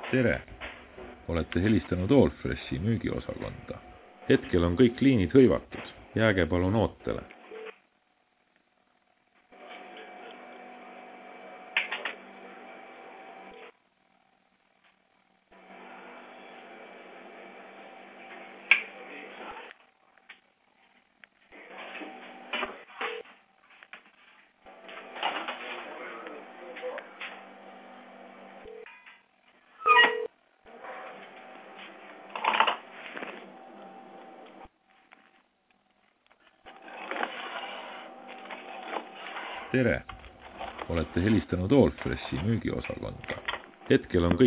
Tere! Olete helistanud Allfreshi müügiosakonda. Hetkel on kõik liinid hõivatud. Jääge palun ootele. Tere! Olete helistanud Allfreshi müügiosakonda. Hetkel on kõik